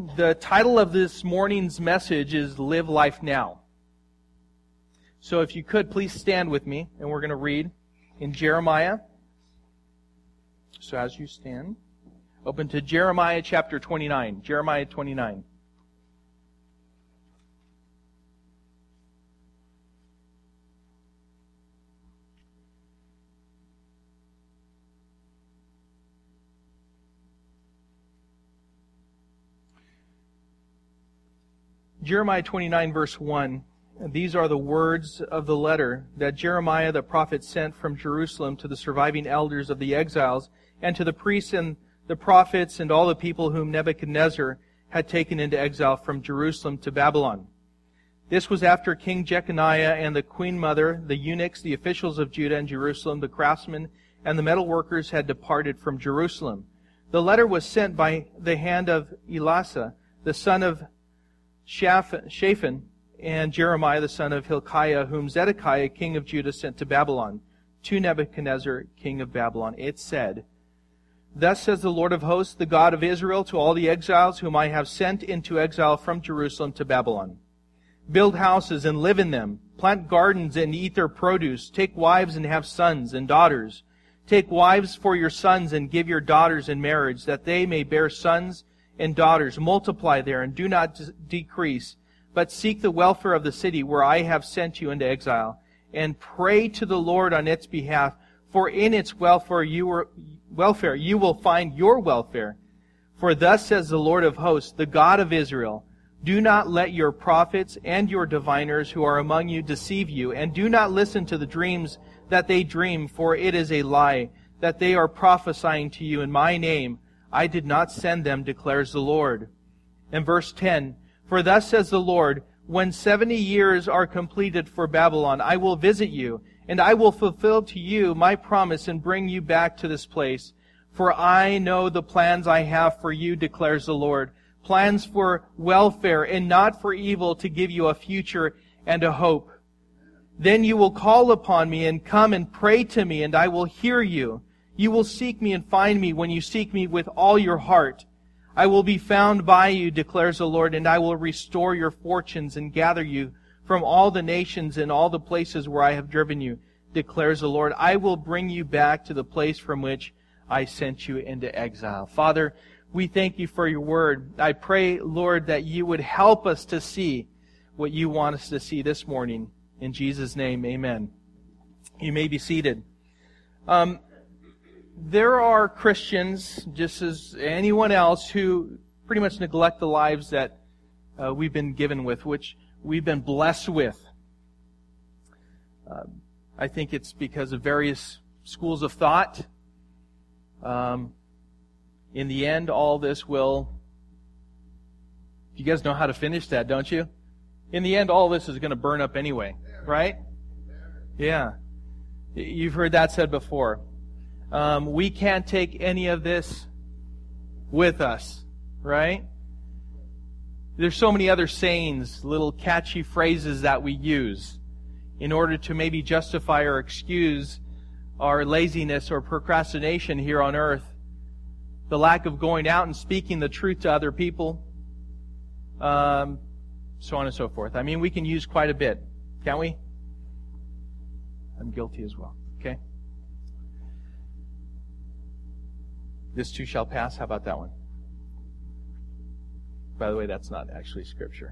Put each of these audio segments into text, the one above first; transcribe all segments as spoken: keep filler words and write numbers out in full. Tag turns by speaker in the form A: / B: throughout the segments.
A: the title of this morning's message is Live Life Now. So if you could, please stand with me, and we're going to read in Jeremiah. So as you stand, open to Jeremiah chapter twenty-nine. Jeremiah twenty-nine. Jeremiah twenty-nine, verse one. These are the words of the letter that Jeremiah the prophet sent from Jerusalem to the surviving elders of the exiles, and to the priests and the prophets and all the people whom Nebuchadnezzar had taken into exile from Jerusalem to Babylon. This was after King Jeconiah and the queen mother, the eunuchs, the officials of Judah and Jerusalem, the craftsmen, and the metalworkers had departed from Jerusalem. The letter was sent by the hand of Elasah, the son of Shaphan, and Jeremiah the son of Hilkiah, whom Zedekiah king of Judah sent to Babylon, to Nebuchadnezzar king of Babylon. It said, Thus says the Lord of hosts, the God of Israel, to all the exiles whom I have sent into exile from Jerusalem to Babylon. Build houses and live in them. Plant gardens and eat their produce. Take wives and have sons and daughters. Take wives for your sons and give your daughters in marriage, that they may bear sons and daughters. Multiply there and do not d- decrease, but seek the welfare of the city where I have sent you into exile, and pray to the Lord on its behalf, for in its welfare you, are, welfare you will find your welfare. For thus says the Lord of hosts, the God of Israel, Do not let your prophets and your diviners who are among you deceive you, and do not listen to the dreams that they dream, for it is a lie, that they are prophesying to you in my name. I did not send them, declares the Lord. And verse ten, For thus says the Lord, When seventy years are completed for Babylon, I will visit you, and I will fulfill to you my promise and bring you back to this place. For I know the plans I have for you, declares the Lord, plans for welfare and not for evil, to give you a future and a hope. Then you will call upon me and come and pray to me, and I will hear you. You will seek me and find me when you seek me with all your heart. I will be found by you, declares the Lord, and I will restore your fortunes and gather you from all the nations and all the places where I have driven you, declares the Lord. I will bring you back to the place from which I sent you into exile. Father, we thank you for your word. I pray, Lord, that you would help us to see what you want us to see this morning. In Jesus' name, amen. You may be seated. Um, There are Christians, just as anyone else, who pretty much neglect the lives that uh, we've been given with, which we've been blessed with. Uh, I think it's because of various schools of thought. Um, in the end, all this will... You guys know how to finish that, don't you? In the end, all this is going to burn up anyway, right? Yeah. You've heard that said before. Um, we can't take any of this with us, right? There's so many other sayings, little catchy phrases that we use in order to maybe justify or excuse our laziness or procrastination here on earth, the lack of going out and speaking the truth to other people, um, so on and so forth. I mean, we can use quite a bit, can't we? I'm guilty as well, okay? This too shall pass. How about that one? By the way, that's not actually Scripture.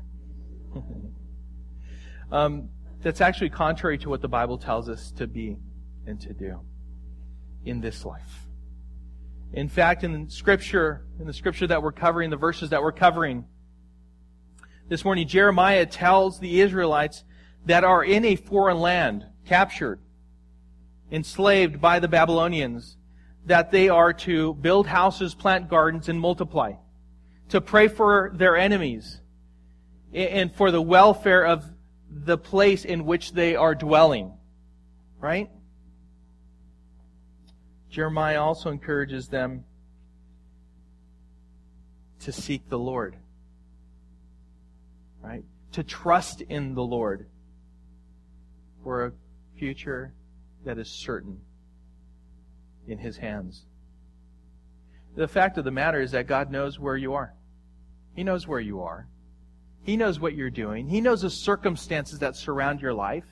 A: um, that's actually contrary to what the Bible tells us to be and to do in this life. In fact, in Scripture, in the Scripture that we're covering, the verses that we're covering this morning, Jeremiah tells the Israelites that are in a foreign land, captured, enslaved by the Babylonians, that they are to build houses, plant gardens, and multiply, to pray for their enemies, and for the welfare of the place in which they are dwelling. Right? Jeremiah also encourages them to seek the Lord. Right? To trust in the Lord for a future that is certain in His hands. The fact of the matter is that God knows where you are. He knows where you are. He knows what you're doing. He knows the circumstances that surround your life.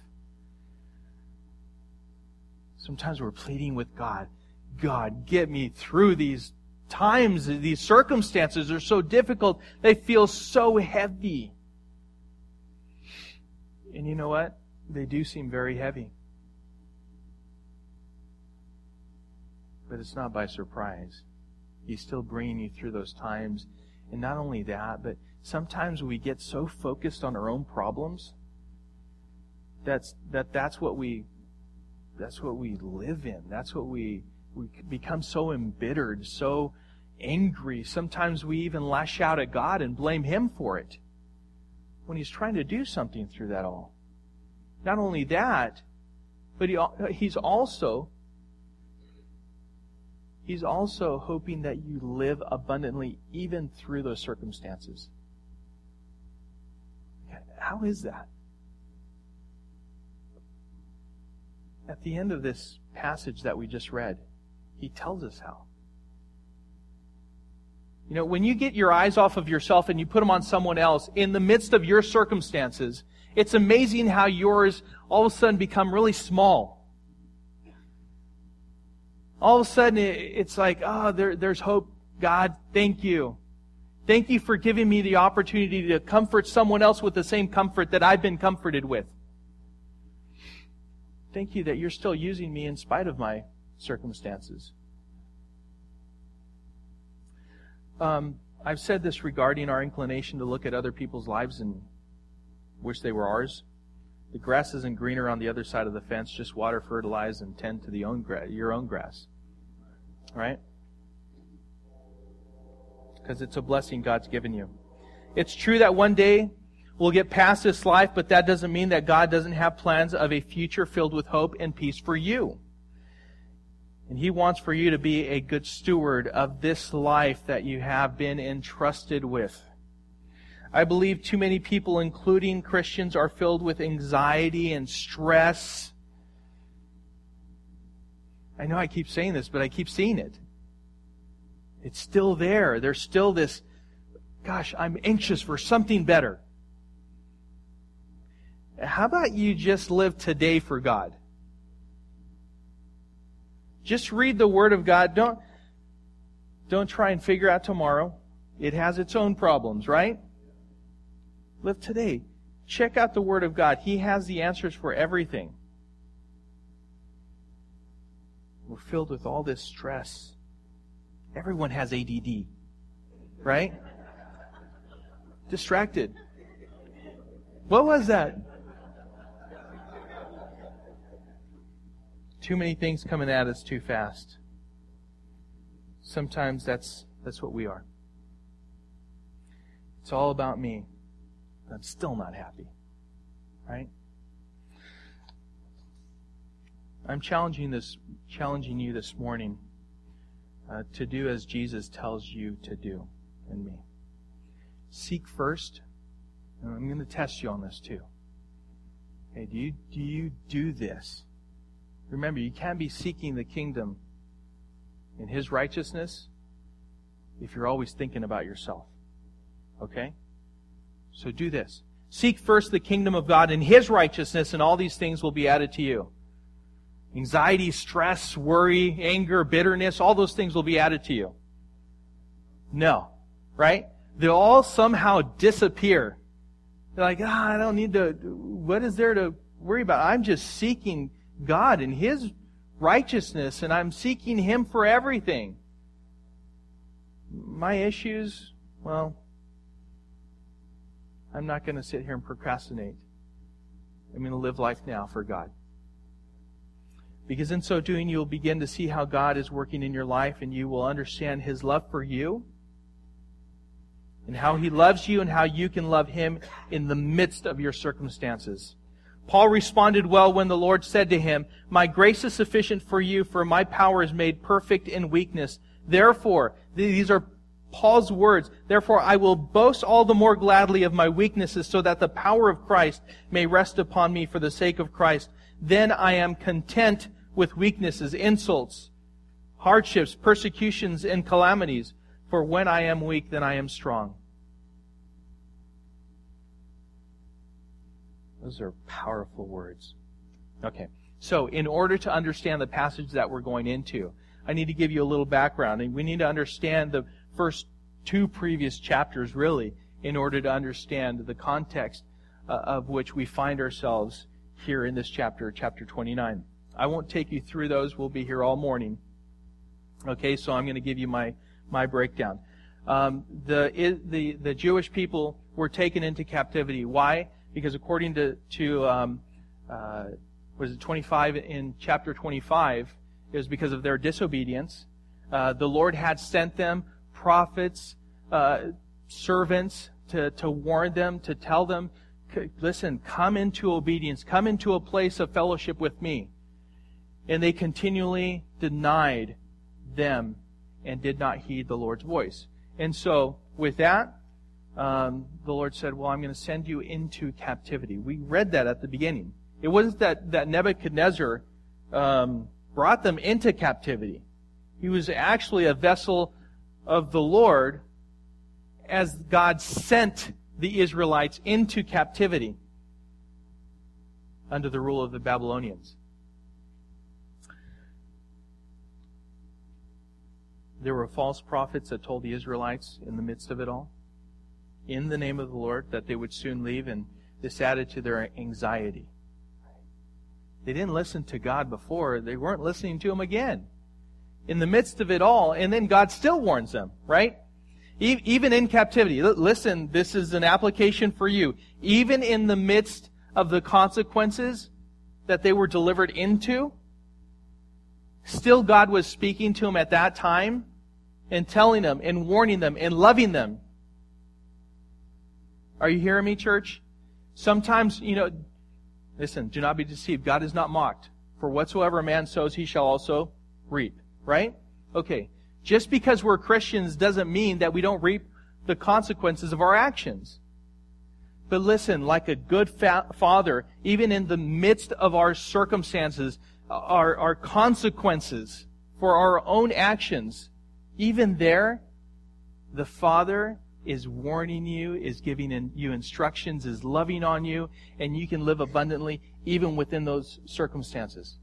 A: Sometimes we're pleading with God, God, get me through these times. These circumstances are so difficult. They feel so heavy. And you know what? They do seem very heavy. But it's not by surprise. He's still bringing you through those times. And not only that, but sometimes we get so focused on our own problems that's that that's what we that's what we live in. That's what we we become so embittered, so angry. Sometimes we even lash out at God and blame Him for it when He's trying to do something through that all. Not only that, but he, He's also He's also hoping that you live abundantly even through those circumstances. How is that? At the end of this passage that we just read, He tells us how. You know, when you get your eyes off of yourself and you put them on someone else in the midst of your circumstances, it's amazing how yours all of a sudden become really small. All of a sudden, it's like, oh, there, there's hope. God, thank you. Thank you for giving me the opportunity to comfort someone else with the same comfort that I've been comforted with. Thank you that you're still using me in spite of my circumstances. Um, I've said this regarding our inclination to look at other people's lives and wish they were ours. The grass isn't greener on the other side of the fence. Just water, fertilize, and tend to the own gra- your own grass. Right? Because it's a blessing God's given you. It's true that one day we'll get past this life, but that doesn't mean that God doesn't have plans of a future filled with hope and peace for you. And He wants for you to be a good steward of this life that you have been entrusted with. I believe too many people, including Christians, are filled with anxiety and stress. I know I keep saying this, but I keep seeing it. It's still there. There's still this, gosh, I'm anxious for something better. How about you just live today for God? Just read the Word of God. Don't, don't try and figure out tomorrow. It has its own problems, right? Live today. Check out the Word of God. He has the answers for everything. We're filled with all this stress. Everyone has A D D, right? Distracted. What was that? Too many things coming at us too fast. Sometimes that's that's what we are. It's all about me. I'm still not happy. Right? I'm challenging this, challenging you this morning uh, to do as Jesus tells you to do and me. Seek first. And I'm going to test you on this too. Okay, do you do you do this? Remember, you can't be seeking the kingdom in His righteousness if you're always thinking about yourself. Okay? So do this. Seek first the kingdom of God and His righteousness, and all these things will be added to you. Anxiety, stress, worry, anger, bitterness, all those things will be added to you. No. Right? They'll all somehow disappear. They're like, ah, I don't need to, what is there to worry about? I'm just seeking God and His righteousness, and I'm seeking Him for everything. My issues, well, I'm not going to sit here and procrastinate. I'm going to live life now for God. Because in so doing, you'll begin to see how God is working in your life, and you will understand His love for you, and how He loves you, and how you can love Him in the midst of your circumstances. Paul responded well when the Lord said to him, "My grace is sufficient for you, for my power is made perfect in weakness. Therefore," these are Paul's words, "therefore I will boast all the more gladly of my weaknesses, so that the power of Christ may rest upon me for the sake of Christ. Then I am content with weaknesses, insults, hardships, persecutions, and calamities. For when I am weak, then I am strong." Those are powerful words. Okay, so in order to understand the passage that we're going into, I need to give you a little background, and we need to understand the first two previous chapters, really, in order to understand the context uh, of which we find ourselves here in this chapter, chapter twenty-nine. I won't take you through those. We'll be here all morning. Okay, so I'm going to give you my, my breakdown. Um, the, the, the Jewish people were taken into captivity. Why? Because according to, to um, uh, was it twenty-five, in chapter twenty-five, it was because of their disobedience. Uh, the Lord had sent them prophets, uh, servants, to, to warn them, to tell them, listen, come into obedience, come into a place of fellowship with me. And they continually denied them and did not heed the Lord's voice. And so, with that, um, the Lord said, well, I'm going to send you into captivity. We read that at the beginning. It wasn't that, that Nebuchadnezzar um, brought them into captivity. He was actually a vessel of the Lord as God sent the Israelites into captivity under the rule of the Babylonians. There were false prophets that told the Israelites in the midst of it all, in the name of the Lord, that they would soon leave, and this added to their anxiety. They didn't listen to God before. They weren't listening to Him again. In the midst of it all, and then God still warns them, right? Even in captivity. Listen, this is an application for you. Even in the midst of the consequences that they were delivered into, still God was speaking to them at that time and telling them and warning them and loving them. Are you hearing me, church? Sometimes, you know, listen, do not be deceived. God is not mocked. For whatsoever a man sows, he shall also reap. Right? Okay. Just because we're Christians doesn't mean that we don't reap the consequences of our actions. But listen, like a good fa- father, even in the midst of our circumstances, our, our consequences for our own actions, even there, the Father is warning you, is giving in you instructions, is loving on you, and you can live abundantly even within those circumstances.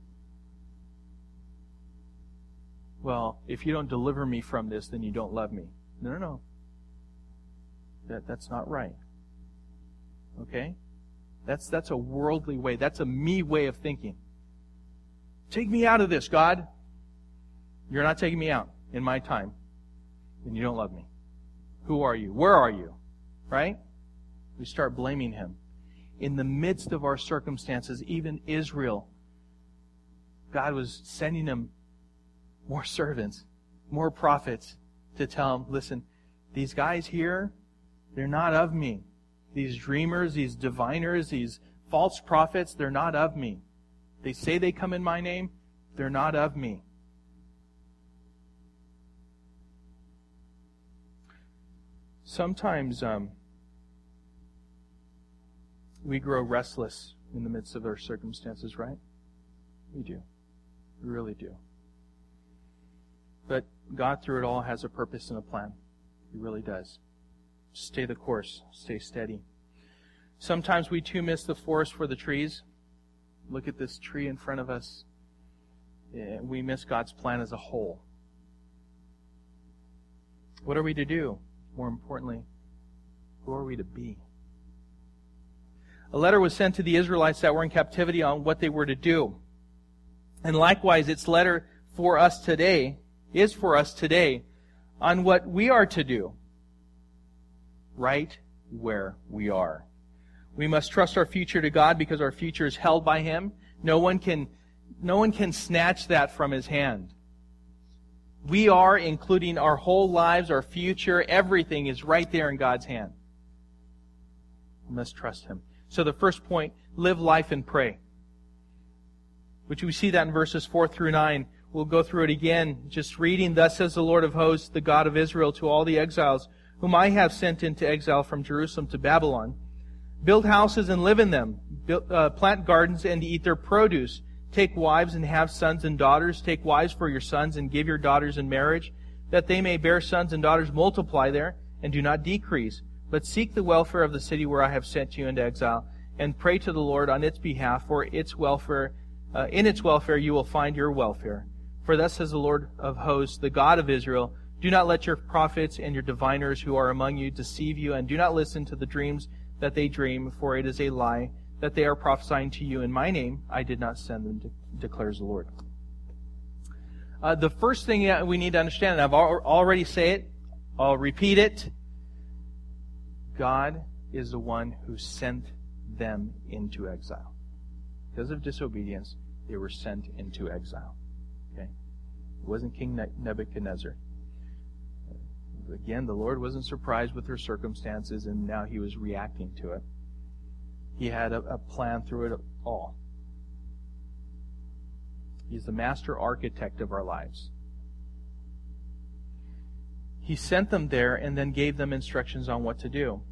A: Well, if you don't deliver me from this, then you don't love me. No, no, no. That, that's not right. Okay? That's, that's a worldly way. That's a me way of thinking. Take me out of this, God. You're not taking me out in my time. Then you don't love me. Who are you? Where are you? Right? We start blaming Him. In the midst of our circumstances, even Israel, God was sending them more servants, more prophets to tell them, listen, these guys here, they're not of me. These dreamers, these diviners, these false prophets, they're not of me. They say they come in my name, they're not of me. Sometimes um, we grow restless in the midst of our circumstances, right? We do. We really do. But God, through it all, has a purpose and a plan. He really does. Stay the course. Stay steady. Sometimes we too miss the forest for the trees. Look at this tree in front of us. We miss God's plan as a whole. What are we to do? More importantly, who are we to be? A letter was sent to the Israelites that were in captivity on what they were to do. And likewise, its letter for us today is for us today on what we are to do right where we are. We must trust our future to God because our future is held by Him. No one can, no one can snatch that from His hand. We are, including our whole lives, our future, everything is right there in God's hand. We must trust Him. So the first point, live life and pray. Which we see that in verses four through nine. We'll go through it again, just reading, Thus says the Lord of hosts, the God of Israel, to all the exiles, whom I have sent into exile from Jerusalem to Babylon. Build houses and live in them. Build, uh, plant gardens and eat their produce. Take wives and have sons and daughters. Take wives for your sons and give your daughters in marriage, that they may bear sons and daughters. Multiply there and do not decrease, but seek the welfare of the city where I have sent you into exile, and pray to the Lord on its behalf, for its welfare. Uh, in its welfare you will find your welfare. For thus says the Lord of hosts, the God of Israel, do not let your prophets and your diviners who are among you deceive you, and do not listen to the dreams that they dream, for it is a lie that they are prophesying to you in my name. I did not send them, de- declares the Lord. Uh, the first thing that we need to understand, and I've al- already said it, I'll repeat it, God is the one who sent them into exile. Because of disobedience, they were sent into exile. Okay? It wasn't King Nebuchadnezzar. Again, the Lord wasn't surprised with their circumstances, and now He was reacting to it. He had a, a plan through it all. He's the master architect of our lives. He sent them there and then gave them instructions on what to do.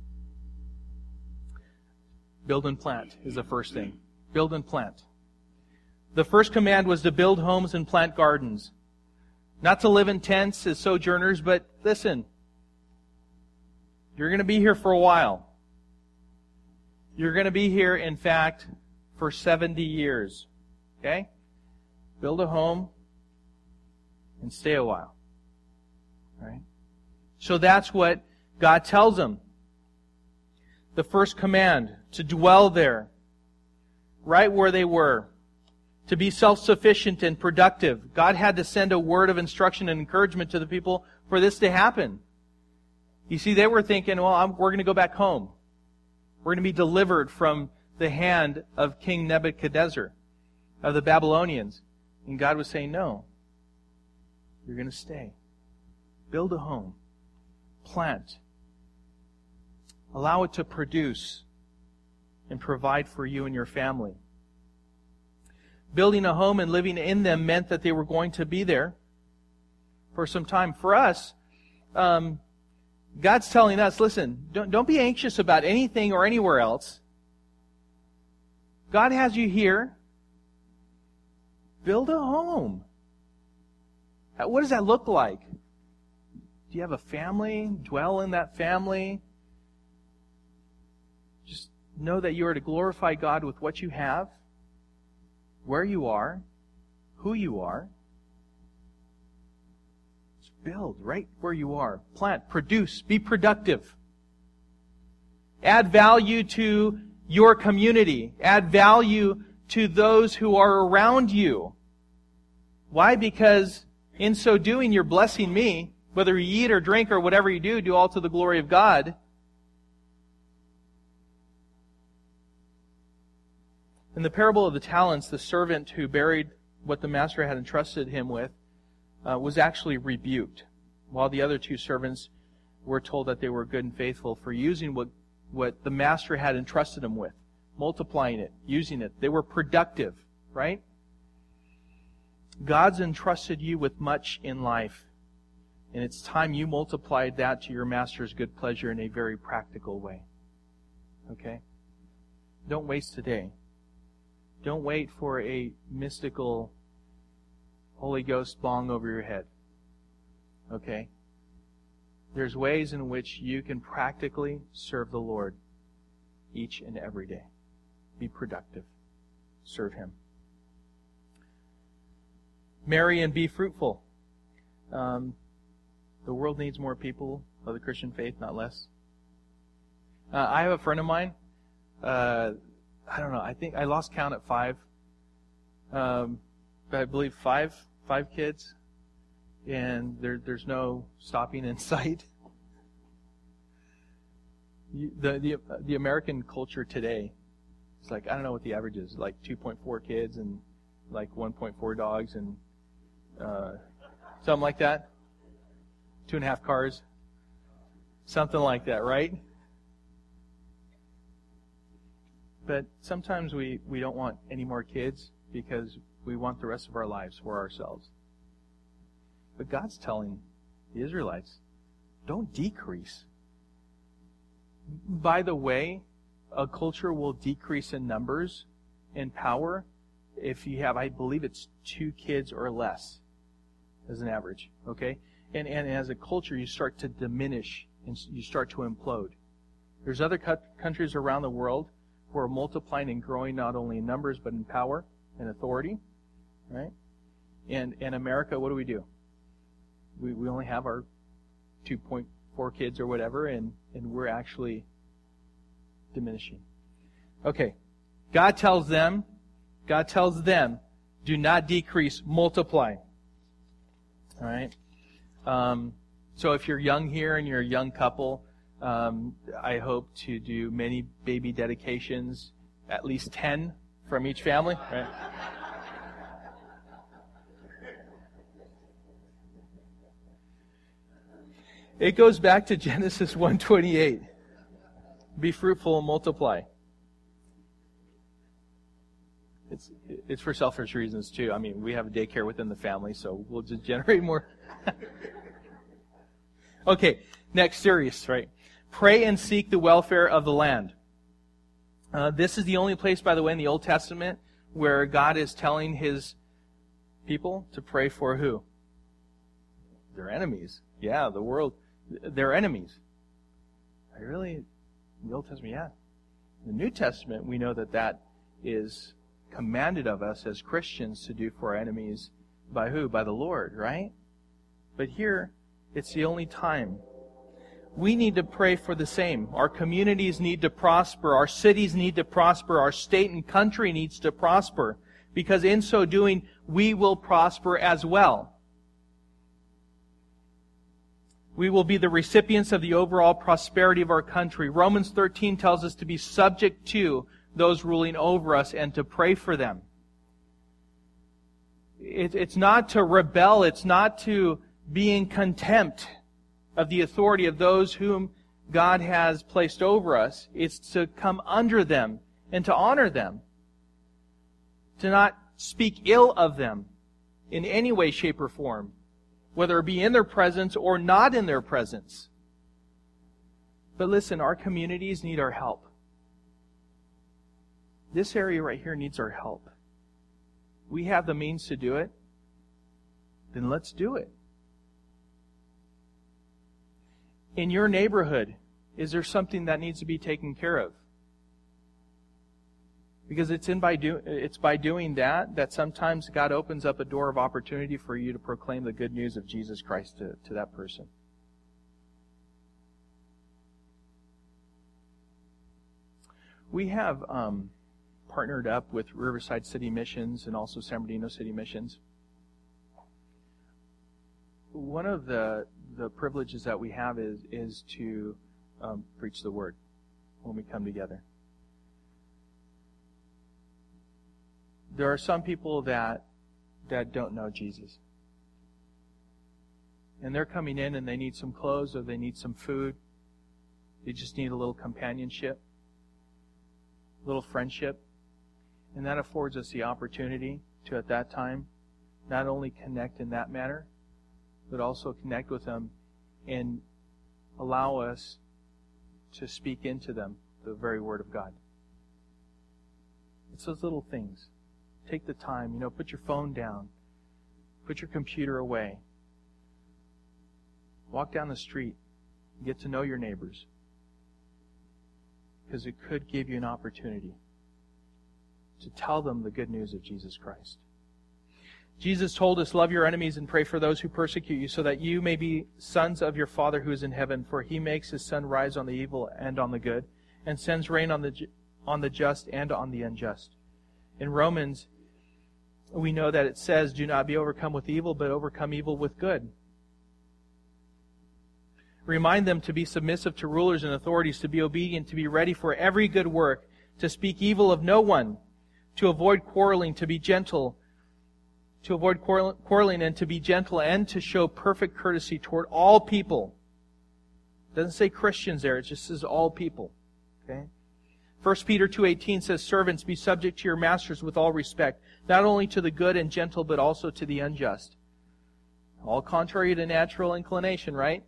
A: Build and plant is the first thing. Build and plant. The first command was to build homes and plant gardens. Not to live in tents as sojourners, but listen, you're going to be here for a while. You're going to be here, in fact, for seventy years. Okay? Build a home and stay a while. Right? So that's what God tells them. The first command, to dwell there, right where they were. To be self-sufficient and productive. God had to send a word of instruction and encouragement to the people for this to happen. You see, they were thinking, well, I'm, we're going to go back home. We're going to be delivered from the hand of King Nebuchadnezzar, of the Babylonians. And God was saying, no, you're going to stay. Build a home. Plant. Allow it to produce and provide for you and your family. Building a home and living in them meant that they were going to be there for some time. For us, um, God's telling us, listen, don't, don't be anxious about anything or anywhere else. God has you here. Build a home. What does that look like? Do you have a family? Dwell in that family. Just know that you are to glorify God with what you have. Where you are, who you are. Just build right where you are. Plant, produce, be productive. Add value to your community. Add value to those who are around you. Why? Because in so doing, you're blessing me. Whether you eat or drink or whatever you do, do all to the glory of God. In the parable of the talents, the servant who buried what the master had entrusted him with uh, was actually rebuked, while the other two servants were told that they were good and faithful for using what, what the master had entrusted them with, multiplying it, using it. They were productive, right? God's entrusted you with much in life, and it's time you multiplied that to your master's good pleasure in a very practical way. Okay? Don't waste today. Don't wait for a mystical Holy Ghost bong over your head. Okay? There's ways in which you can practically serve the Lord each and every day. Be productive. Serve Him. Marry and be fruitful. Um, the world needs more people of the Christian faith, not less. Uh, I have a friend of mine. Uh, I don't know. I think I lost count at five. Um, but I believe five, five kids, and there, there's no stopping in sight. The the the American culture today, it's like I don't know what the average is, like two point four kids and like one point four dogs and uh, something like that. Two and a half cars, something like that, right? But sometimes we, we don't want any more kids because we want the rest of our lives for ourselves. But God's telling the Israelites, don't decrease. By the way, a culture will decrease in numbers and power if you have, I believe it's two kids or less as an average. Okay? And, and as a culture, you start to diminish and you start to implode. There's other countries around the world who are multiplying and growing not only in numbers but in power and authority, right? And in America, what do we do? We we only have our two point four kids or whatever, and, and we're actually diminishing. Okay, God tells them, God tells them, do not decrease, multiply. All right? Um, so if you're young here and you're a young couple, um, I hope to do many baby dedications, at least ten from each family. Right? It goes back to Genesis one twenty-eight. Be fruitful and multiply. It's it's for selfish reasons too. I mean, we have a daycare within the family, so we'll just generate more. Okay, next series, right? Pray and seek the welfare of the land. Uh, this is the only place, by the way, in the Old Testament where God is telling His people to pray for who? Their enemies. Yeah, the world. Their enemies. I really, in the Old Testament, yeah. In the New Testament, we know that that is commanded of us as Christians to do for our enemies by who? By the Lord, right? But here, it's the only time. We need to pray for the same. Our communities need to prosper. Our cities need to prosper. Our state and country needs to prosper. Because in so doing, we will prosper as well. We will be the recipients of the overall prosperity of our country. Romans thirteen tells us to be subject to those ruling over us and to pray for them. It, it's not to rebel. It's not to be in contempt of the authority of those whom God has placed over us. It's to come under them and to honor them. To not speak ill of them in any way, shape, or form, whether it be in their presence or not in their presence. But listen, our communities need our help. This area right here needs our help. We have the means to do it. Then let's do it. In your neighborhood, is there something that needs to be taken care of? Because it's in by do, it's by doing that that sometimes God opens up a door of opportunity for you to proclaim the good news of Jesus Christ to, to that person. We have um, partnered up with Riverside City Missions and also San Bernardino City Missions. One of the the privileges that we have is is to um, preach the Word when we come together. There are some people that that don't know Jesus. And they're coming in and they need some clothes or they need some food. They just need a little companionship, a little friendship. And that affords us the opportunity to, at that time, not only connect in that manner, but also connect with them and allow us to speak into them the very Word of God. It's those little things. Take the time, you know, put your phone down. Put your computer away. Walk down the street. Get to know your neighbors. Because it could give you an opportunity to tell them the good news of Jesus Christ. Jesus told us, love your enemies and pray for those who persecute you, so that you may be sons of your Father who is in heaven. For He makes His sun rise on the evil and on the good, and sends rain on the on the just and on the unjust. In Romans, we know that it says, do not be overcome with evil, but overcome evil with good. Remind them to be submissive to rulers and authorities, to be obedient, to be ready for every good work, to speak evil of no one, to avoid quarreling, to be gentle, to avoid quarreling and to be gentle, and to show perfect courtesy toward all people. It doesn't say Christians there, it just says all people. Okay? First Peter two eighteen says, servants, be subject to your masters with all respect, not only to the good and gentle, but also to the unjust. All contrary to natural inclination, right?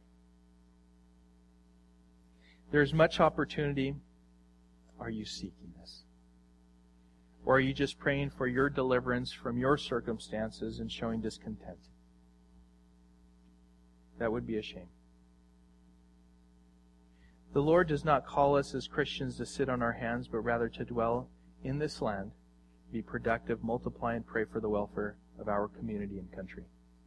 A: There's much opportunity. Are you seeking this? Or are you just praying for your deliverance from your circumstances and showing discontent? That would be a shame. The Lord does not call us as Christians to sit on our hands, but rather to dwell in this land, be productive, multiply, and pray for the welfare of our community and country.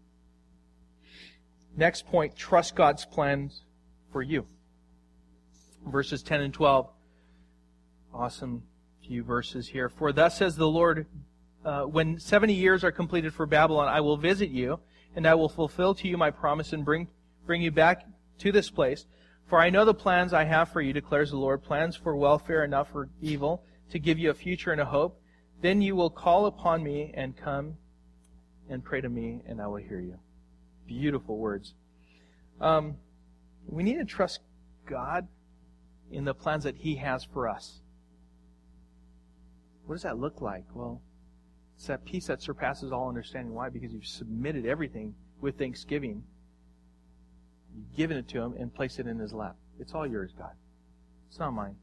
A: Next point, trust God's plans for you. Verses ten and twelve. Awesome few verses here. For thus says the Lord, uh, when seventy years are completed for Babylon, I will visit you, and I will fulfill to you my promise and bring bring you back to this place. For I know the plans I have for you, declares the Lord, plans for welfare and not for evil, to give you a future and a hope. Then you will call upon me and come and pray to me, and I will hear you. Beautiful words. Um, we need to trust God in the plans that He has for us. What does that look like? Well, it's that peace that surpasses all understanding. Why? Because you've submitted everything with thanksgiving. You've given it to Him and placed it in His lap. It's all yours, God. It's not mine.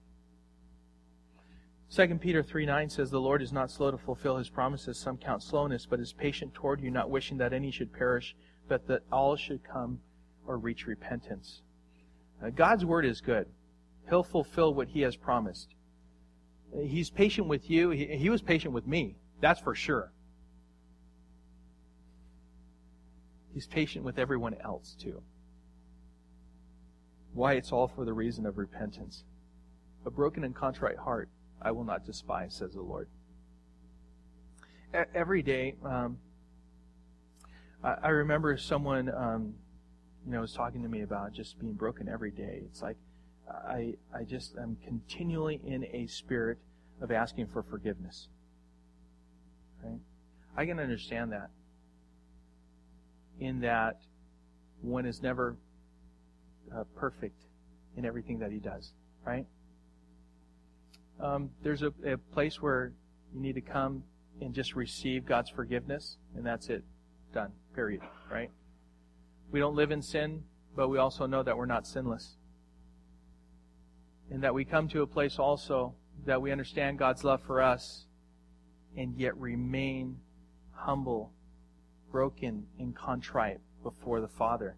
A: Second Peter three nine says, the Lord is not slow to fulfill His promises, some count slowness, but is patient toward you, not wishing that any should perish, but that all should come or reach repentance. Uh, God's Word is good. He'll fulfill what He has promised. He's patient with you. He, he was patient with me. That's for sure. He's patient with everyone else too. Why? It's all for the reason of repentance. A broken and contrite heart I will not despise, says the Lord. E- every day, um, I, I remember someone, um, you know, was talking to me about just being broken every day. It's like I, I just am continually in a spirit of asking for forgiveness. Right? I can understand that. In that one is never uh, perfect in everything that he does. Right? Um, there's a, a place where you need to come and just receive God's forgiveness, and that's it. Done. Period. Right? We don't live in sin, but we also know that we're not sinless. And that we come to a place also that we understand God's love for us and yet remain humble, broken, and contrite before the Father.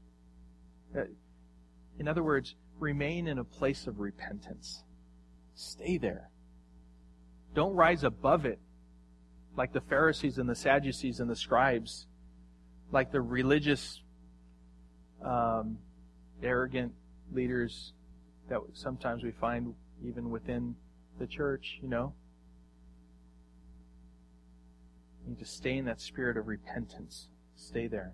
A: In other words, remain in a place of repentance. Stay there. Don't rise above it like the Pharisees and the Sadducees and the scribes, like the religious, um, arrogant leaders that sometimes we find even within the church, you know. You need to stay in that spirit of repentance. Stay there.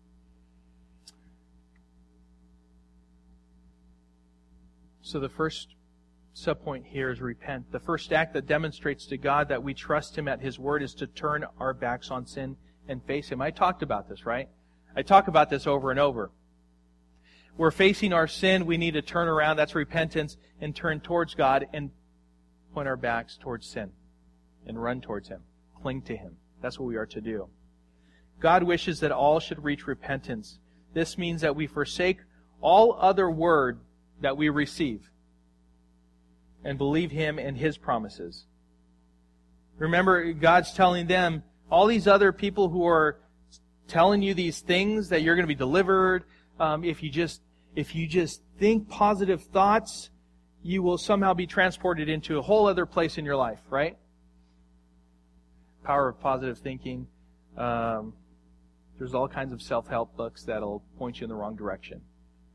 A: So the first subpoint here is repent. The first act that demonstrates to God that we trust Him at His word is to turn our backs on sin and face Him. I talked about this, right? I talk about this over and over. We're facing our sin. We need to turn around. That's repentance, and turn towards God and point our backs towards sin and run towards Him. Cling to Him. That's what we are to do. God wishes that all should reach repentance. This means that we forsake all other word that we receive and believe Him and His promises. Remember, God's telling them, all these other people who are telling you these things, that you're going to be delivered, Um, if you just if you just think positive thoughts, you will somehow be transported into a whole other place in your life, right? Power of positive thinking. Um, there's all kinds of self-help books that'll point you in the wrong direction.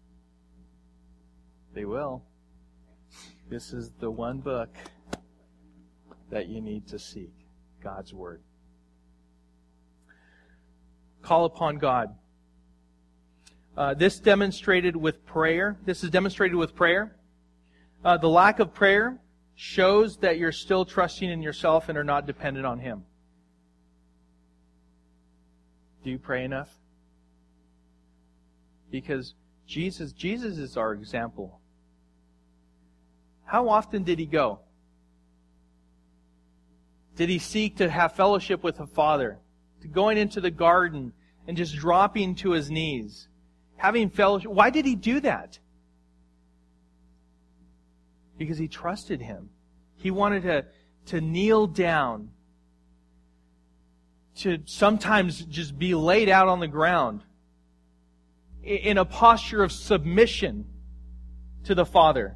A: They will. This is the one book that you need to seek, God's Word. Call upon God. Uh, this demonstrated with prayer. This is demonstrated with prayer. Uh, the lack of prayer shows that you're still trusting in yourself and are not dependent on Him. Do you pray enough? Because Jesus, Jesus is our example. How often did He go? Did He seek to have fellowship with the Father? To going into the garden and just dropping to His knees? Having fellowship. Why did He do that? Because He trusted Him. He wanted to, to kneel down. To sometimes just be laid out on the ground. In a posture of submission to the Father.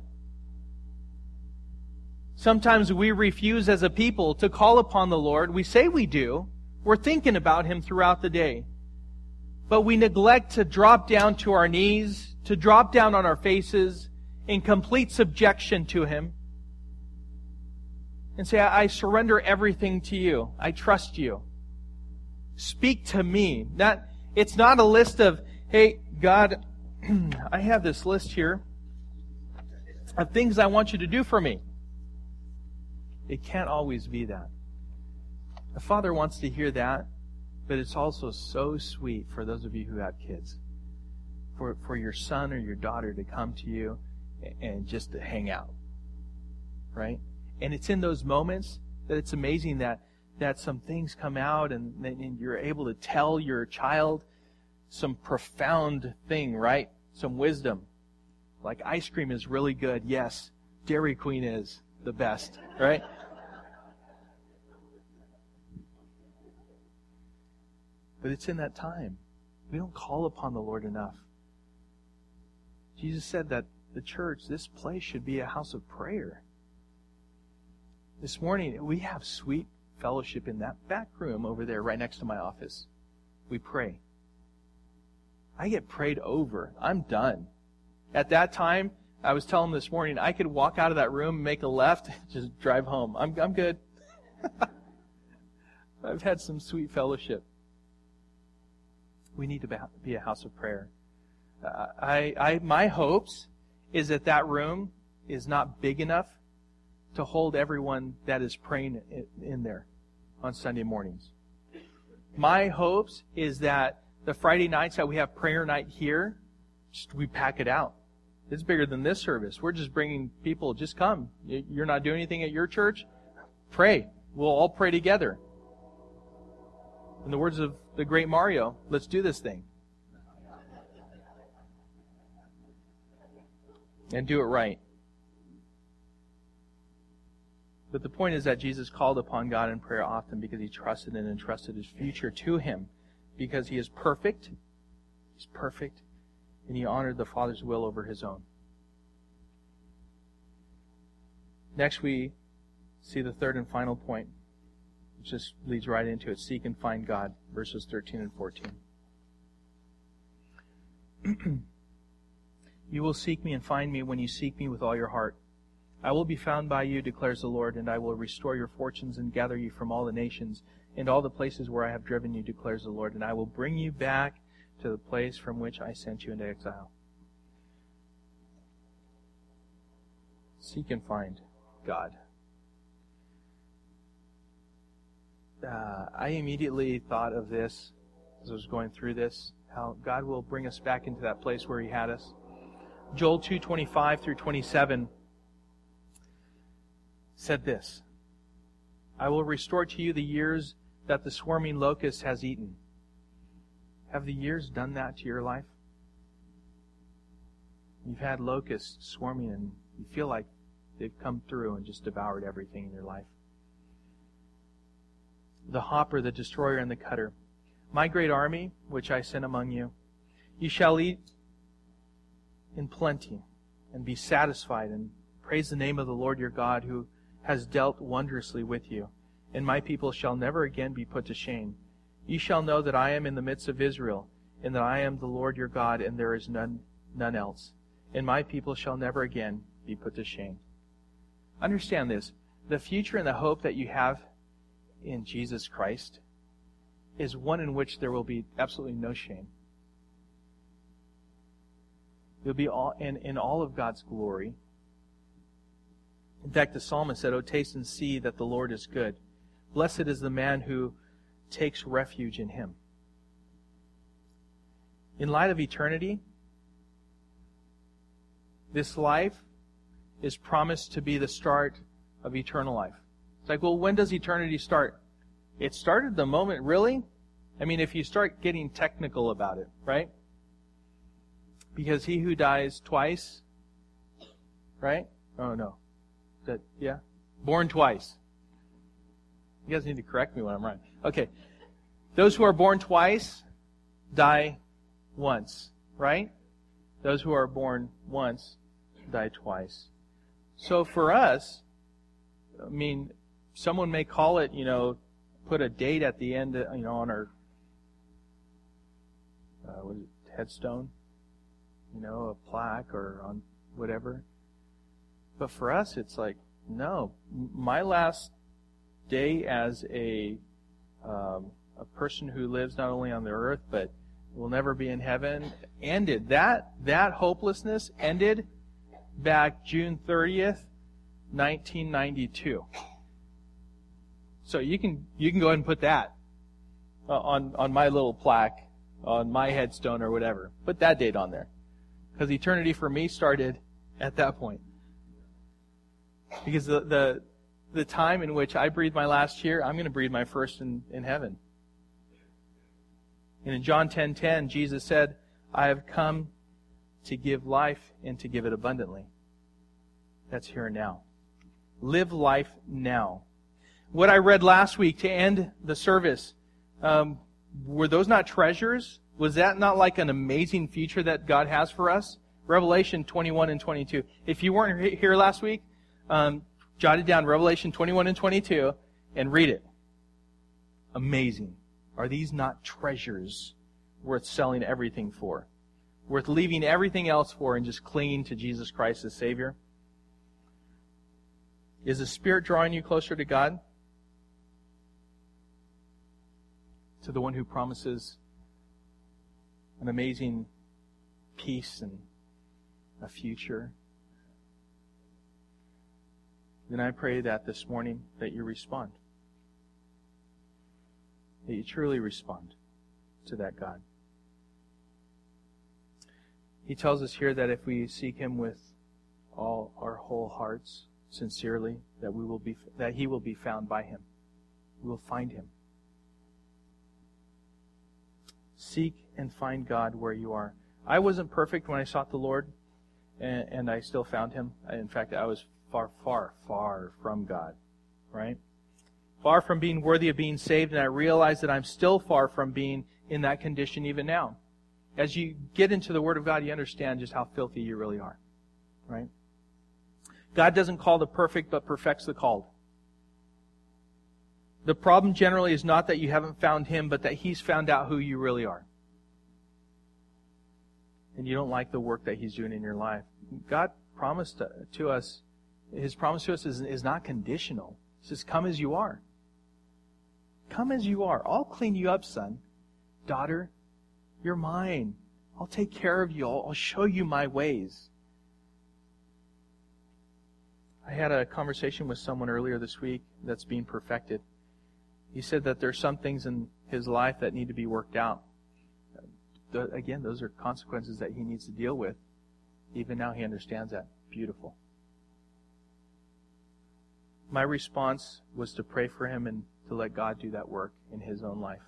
A: Sometimes we refuse as a people to call upon the Lord. We say we do. We're thinking about Him throughout the day. But we neglect to drop down to our knees, to drop down on our faces in complete subjection to Him. And say, I surrender everything to You. I trust You. Speak to me. Not, it's not a list of, hey, God, I have this list here of things I want You to do for me. It can't always be that. The Father wants to hear that, but it's also so sweet for those of you who have kids. For, for your son or your daughter to come to you and just to hang out. Right? And it's in those moments that it's amazing that, that some things come out and, and you're able to tell your child some profound thing, right? Some wisdom. Like ice cream is really good. Yes, Dairy Queen is the best, right? But it's in that time. We don't call upon the Lord enough. Jesus said that the church, this place, should be a house of prayer. This morning, we have sweet fellowship in that back room over there right next to my office. We pray. I get prayed over. I'm done. At that time, I was telling them this morning, I could walk out of that room, make a left, just drive home. I'm, I'm good. I've had some sweet fellowship. We need to be a house of prayer. Uh, I, I, my hopes is that that room is not big enough to hold everyone that is praying in there on Sunday mornings. My hopes is that the Friday nights that we have prayer night here, just we pack it out. It's bigger than this service. We're just bringing people, just come. You're not doing anything at your church? Pray. We'll all pray together. In the words of the great Mario, let's do this thing. And do it right. But the point is that Jesus called upon God in prayer often because He trusted and entrusted His future to Him. Because He is perfect. He's perfect. And He honored the Father's will over His own. Next we see the third and final point, which just leads right into it. Seek and find God, verses thirteen and fourteen. You will seek me and find me when you seek me with all your heart. I will be found by you, declares the Lord, and I will restore your fortunes and gather you from all the nations and all the places where I have driven you, declares the Lord, and I will bring you back to the place from which I sent you into exile. Seek and find God. Uh, I immediately thought of this as I was going through this, how God will bring us back into that place where He had us. Joel two twenty-five through twenty-seven said this, I will restore to you the years that the swarming locust has eaten. Have the years done that to your life? You've had locusts swarming and you feel like they've come through and just devoured everything in your life. The hopper, the destroyer, and the cutter. My great army, which I sent among you, you shall eat in plenty and be satisfied and praise the name of the Lord your God who has dealt wondrously with you. And my people shall never again be put to shame. You shall know that I am in the midst of Israel, and that I am the Lord your God, and there is none, none else. And my people shall never again be put to shame. Understand this. The future and the hope that you have in Jesus Christ is one in which there will be absolutely no shame. You'll be all in, in all of God's glory. In fact, the psalmist said, "Oh, taste and see that the Lord is good. Blessed is the man who takes refuge in Him." In light of eternity, this life is promised to be the start of eternal life. It's like, well, when does eternity start? It started the moment, really? I mean, if you start getting technical about it, right? Because he who dies twice, right? Oh, no. That, yeah? Born twice. You guys need to correct me when I'm wrong. Okay. Those who are born twice die once, right? Those who are born once died twice. So for us, I mean, someone may call it, you know, put a date at the end, you know, on our uh, what is it, headstone, you know, a plaque or on whatever. But for us, it's like, no, my last day as a um, a person who lives not only on the earth but will never be in heaven ended. That that hopelessness ended back June thirtieth, nineteen ninety-two. So you can you can go ahead and put that on on my little plaque, on my headstone or whatever. Put that date on there, because eternity for me started at that point. Because the the, the time in which I breathed my last here, I'm going to breathe my first in, in heaven. And in John ten ten, Jesus said, I have come to give life and to give it abundantly. That's here and now. Live life now. What I read last week to end the service, um, were those not treasures? Was that not like an amazing future that God has for us? Revelation twenty-one and twenty-two. If you weren't here last week, um, jot it down, Revelation twenty-one and twenty-two, and read it. Amazing. Are these not treasures worth selling everything for? Worth leaving everything else for and just clinging to Jesus Christ as Savior? Is the Spirit drawing you closer to God? To the one who promises an amazing peace and a future? Then I pray that this morning that you respond. That you truly respond to that God. He tells us here that if we seek Him with all our whole hearts, sincerely, that we will be that He will be found by Him. We will find Him. Seek and find God where you are. I wasn't perfect when I sought the Lord, and, and I still found Him. In fact, I was far, far, far from God, right? Far from being worthy of being saved, and I realize that I'm still far from being in that condition even now. As you get into the Word of God, you understand just how filthy you really are, right? God doesn't call the perfect, but perfects the called. The problem generally is not that you haven't found Him, but that He's found out who you really are. And you don't like the work that He's doing in your life. God promised to, to us, His promise to us is, is not conditional. He says, come as you are. Come as you are. I'll clean you up, son. Daughter, you're mine. I'll take care of you. I'll, I'll show you my ways. I had a conversation with someone earlier this week that's being perfected. He said that there's some things in his life that need to be worked out. Again, those are consequences that he needs to deal with. Even now he understands that. Beautiful. My response was to pray for him and to let God do that work in his own life.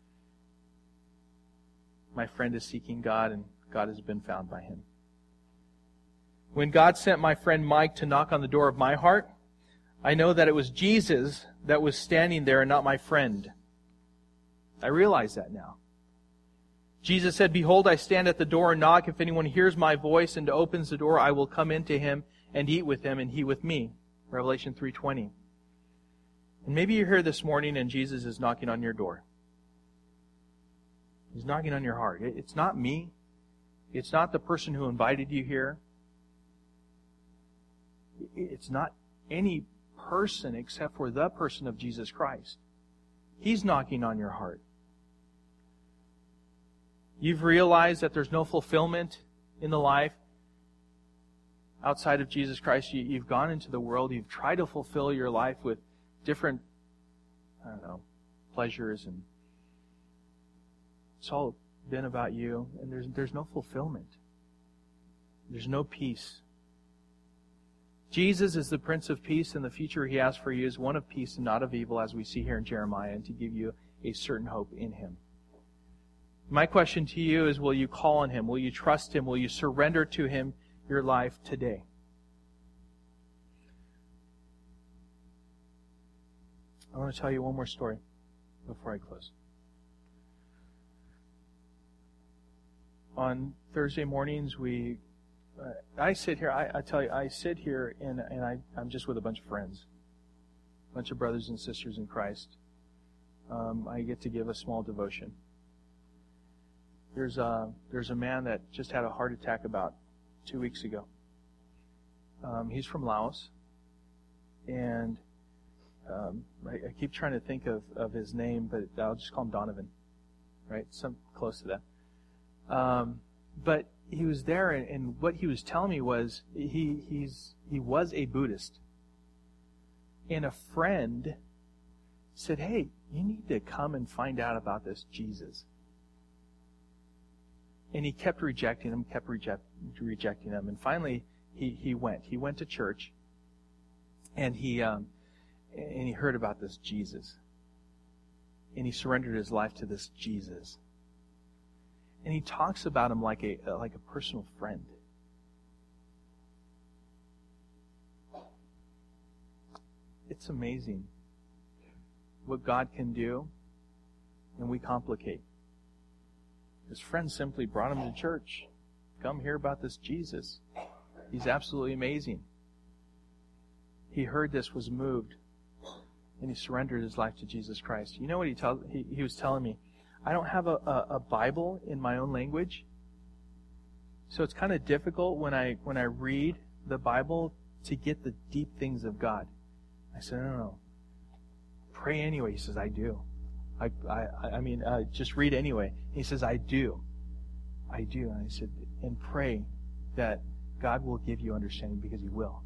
A: My friend is seeking God, and God has been found by him. When God sent my friend Mike to knock on the door of my heart, I know that it was Jesus that was standing there and not my friend. I realize that now. Jesus said, behold, I stand at the door and knock. If anyone hears my voice and opens the door, I will come into him and eat with him and he with me. Revelation three twenty. And maybe you're here this morning and Jesus is knocking on your door. He's knocking on your heart. It's not me. It's not the person who invited you here. It's not any person except for the person of Jesus Christ. He's knocking on your heart. You've realized that there's no fulfillment in the life outside of Jesus Christ. You, you've gone into the world. You've tried to fulfill your life with different, I don't know, pleasures, and it's all been about you. And there's there's no fulfillment. There's no peace. Jesus is the Prince of Peace, and the future He has for you is one of peace and not of evil, as we see here in Jeremiah, and to give you a certain hope in Him. My question to you is, will you call on Him? Will you trust Him? Will you surrender to Him your life today? I want to tell you one more story before I close. On Thursday mornings, we uh, I sit here, I, I tell you, I sit here and, and I, I'm just with a bunch of friends, a bunch of brothers and sisters in Christ. Um, I get to give a small devotion. There's a, there's a man that just had a heart attack about two weeks ago. Um, he's from Laos, and um, I, I keep trying to think of, of his name, but I'll just call him Donovan, right? Some close to that. Um, but he was there, and, and what he was telling me was he he's he was a Buddhist, and a friend said, "Hey, you need to come and find out about this Jesus." And he kept rejecting him, kept reject, rejecting him, and finally he, he went. He went to church, and he um, and he heard about this Jesus, and he surrendered his life to this Jesus. And he talks about him like a like a personal friend. It's amazing what God can do, and we complicate. His friend simply brought him to church. Come hear about this Jesus. He's absolutely amazing. He heard this, was moved, and he surrendered his life to Jesus Christ. You know what he told? He, he was telling me, I don't have a, a, a Bible in my own language, so it's kind of difficult when I when I read the Bible to get the deep things of God. I said, no, no, no. Pray anyway. He says, I do. I, I, I mean, uh, just read anyway. He says, I do. I do. And I said, and pray that God will give you understanding, because He will.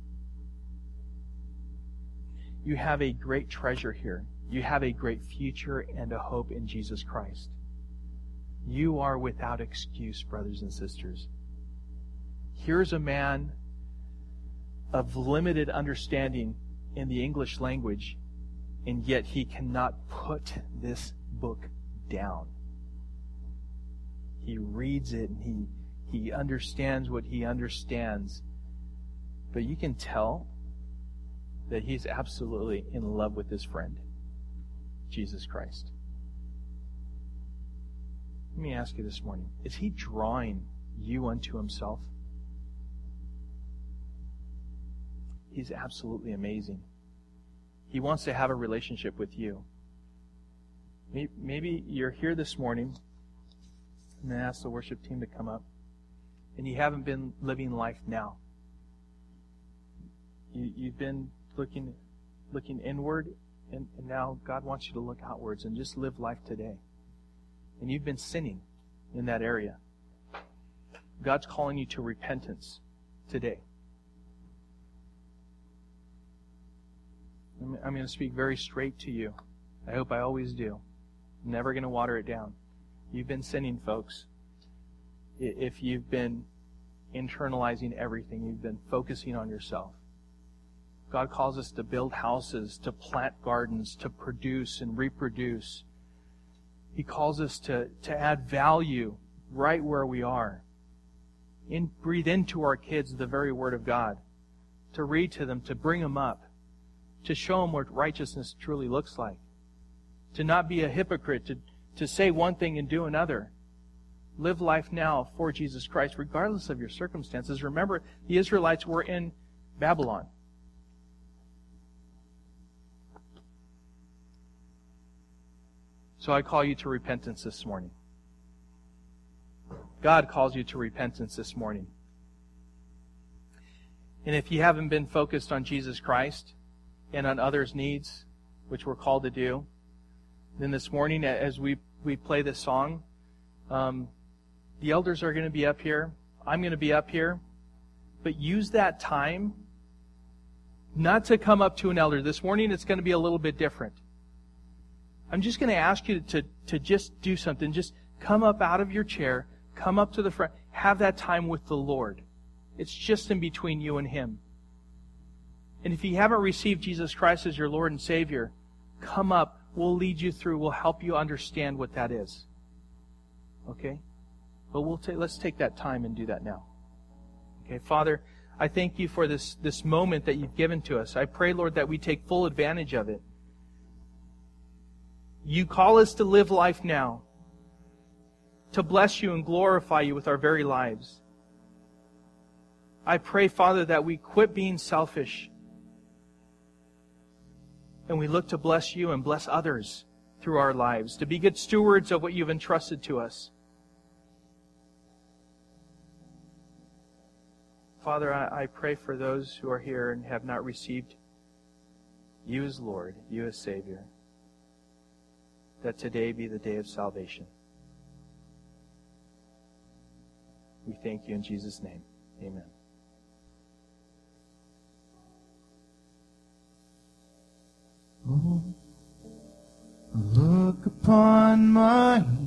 A: You have a great treasure here. You have a great future and a hope in Jesus Christ. You are without excuse, brothers and sisters. Here's a man of limited understanding in the English language, and yet he cannot put this book down. He reads it and he, he understands what he understands. But you can tell that he's absolutely in love with his friend, Jesus Christ. Let me ask you this morning, is he drawing you unto himself? He's absolutely amazing. He wants to have a relationship with you. Maybe you're here this morning. I'm going to ask the worship team to come up. And you haven't been living life now. You, you've been looking looking inward, and, and now God wants you to look outwards and just live life today. And you've been sinning in that area. God's calling you to repentance today. I'm going to speak very straight to you. I hope I always do. I'm never going to water it down. You've been sinning, folks. If you've been internalizing everything, you've been focusing on yourself. God calls us to build houses, to plant gardens, to produce and reproduce. He calls us to, to add value right where we are. In, breathe into our kids the very Word of God. To read to them, to bring them up. To show them what righteousness truly looks like. To not be a hypocrite, to, to say one thing and do another. Live life now for Jesus Christ, regardless of your circumstances. Remember, the Israelites were in Babylon. So I call you to repentance this morning. God calls you to repentance this morning. And if you haven't been focused on Jesus Christ and on others' needs, which we're called to do, then this morning as we, we play this song, um, the elders are going to be up here. I'm going to be up here. But use that time not to come up to an elder. This morning it's going to be a little bit different. I'm just going to ask you to, to just do something. Just come up out of your chair, come up to the front, have that time with the Lord. It's just in between you and Him. And if you haven't received Jesus Christ as your Lord and Savior, come up. We'll lead you through. We'll help you understand what that is. Okay? But we'll ta- let's take that time and do that now. Okay, Father, I thank you for this, this moment that you've given to us. I pray, Lord, that we take full advantage of it. You call us to live life now, to bless you and glorify you with our very lives. I pray, Father, that we quit being selfish and we look to bless you and bless others through our lives, to be good stewards of what you've entrusted to us. Father, I, I pray for those who are here and have not received you as Lord, you as Savior, that today be the day of salvation. We thank you in Jesus' name. Amen.
B: Oh, look upon my